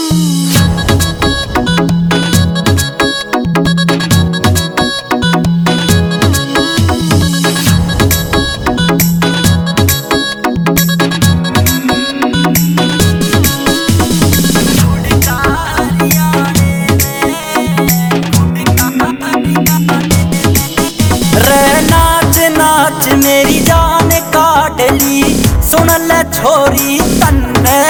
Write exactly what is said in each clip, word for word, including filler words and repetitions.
मेरी जान काट ली सुन ले छोरी तन्ने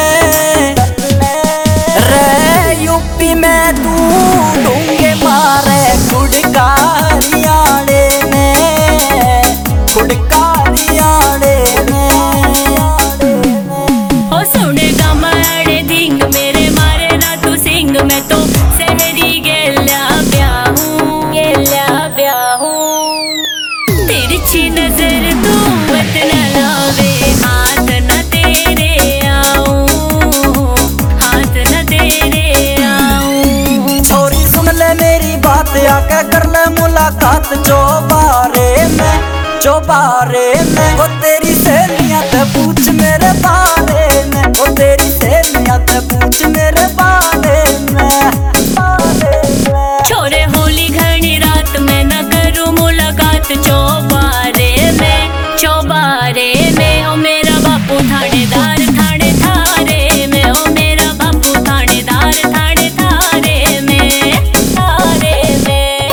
रे यूपी में तू ढूंढे मारे गुड़कारियाड़े में गुड़कारियाड़े में ओ सुन गमाड़े दिंग मेरे मारे ना तू सिंग में तो सहरी गेल्या ब्याहूं गेल्या ब्याहूं तिरछी नजर तू मत न लावे हाथ न तेरे आऊं हाथ न तेरे आऊं। छोरी सुन ले मेरी बात आके कर ले मुलाकात चौबारे में चौबारे में वो तेरी सहेलियां ते पूछ मेरे बारे में वो तेरी सहेलियां ते पूछ मेरे बारे में बारे में। छोरे होली घनी रात में न करूं मुलाकात चौबारे में चौबारे में ओ मेरा बापू थानेदार थाने थारे में ओ मेरा बापू थानेदार थाने थारे में थारे में।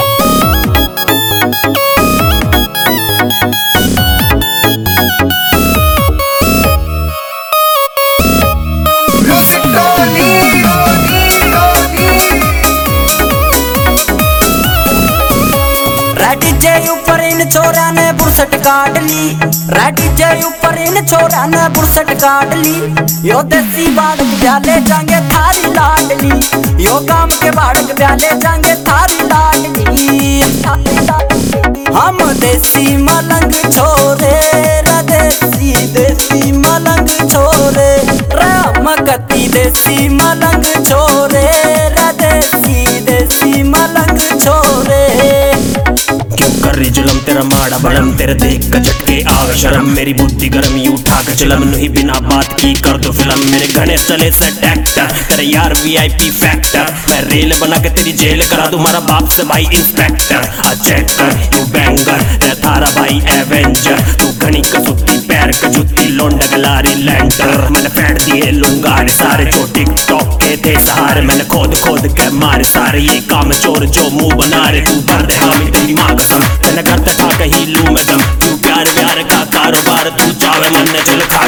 रेडी जे ऊपर इन छोरा ने बुरसट काट ली रेडी जे ऊपर इन छोरा ने बुरसट काट ली यो देसी बाड़क ब्याले जाएंगे थारी लाडली यो काम के बाड़क ब्याले जाएंगे थारी लाडली हम देसी मलंग छोरे रे देसी देसी मलंग छोरे राम गति देसी मलंग छोरे रे देसी देसी मलंग छोरे। क्यों कर रही जुलम तेरा माड़ा बड़म तेरे देख का झटके आवे शर्म मेरी बुद्धि गर्म यू उठा के चलम नहीं बिना बात की कर दो फिल्म मेरे घने चले सेट एक्टर तेरे यार वीआईपी फैक्टर मैं रेल बना के तेरी जेल करा दूं मारा बाप से भाई इंस्पेक्टर आ चेक कर यू बैंगर रे थारा भाई एवेंजर तू घनी कसुत्ती पैर का जुत्ती लोंड गलारी लैंडर मैंने फेंट दिए लुंगारे सारे जो टिकटॉक के थे सहारे मैंने खोद खोद के मारे सारे ये काम चोर जो मुंह बना रहे तू भर दे हामी तेरी माँ कसम मैंने घर तक खा ही लू मैं दम तू प्यार प्यार का कारोबार तू चावे मन ने चल खा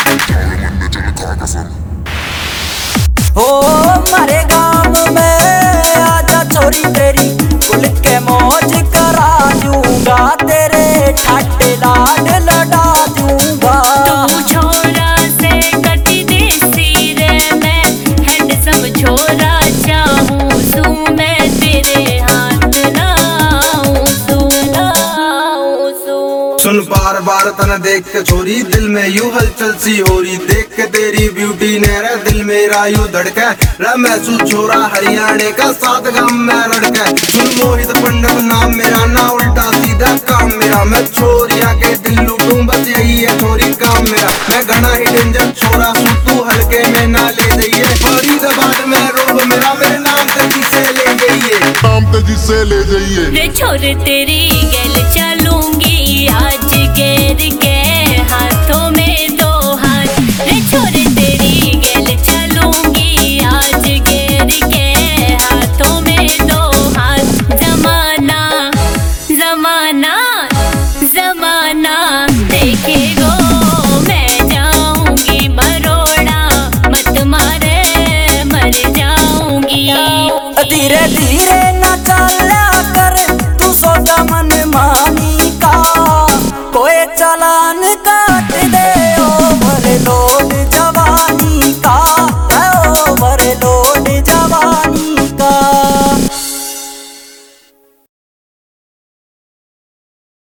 कसम। ओ मारे गांव में आजा छोरी तेरी कुल के मौज करा दूंगा तेरे ठाटे लाड लड़ा दूंगा। तू छोरा से कटी देसी रे मैं हैंडसम छोरा चाहूं तू मैं तेरे हाथ ना आऊं तू ना आऊं तू। सुन बार बार तना देख के छोरी दिल में यू हलचल सी हो रही देख के तेरी ब्यूटी ने रे दिल मेरा यू धड़के रे महसूस छोरा हरियाणे का सात गांव में लड़के। सुन मोहित पंडित नाम मेरा ना उल्टा सीधा काम मेरा मैं छोरिया के दिल लूटूं बस यही है छोरी काम मेरा मैं घना ही डेंजर छोरा सू तू हल्के में ना ले जाइए फरीदाबाद में रोब मेरा मेरे नाम तेजी से ले जाइए नाम तेजी से ले जाइए। रे छोरे तेरी गल चलूंगी आज गेर के हाथों में दो हाथ रे छोरे तेरी गल चलूंगी आज गेर के हाथों में दो हाथ। जमाना जमाना जमाना देखेगो मैं जाऊंगी बरोड़ा मत मारे मर जाऊंगी। धीरे धीरे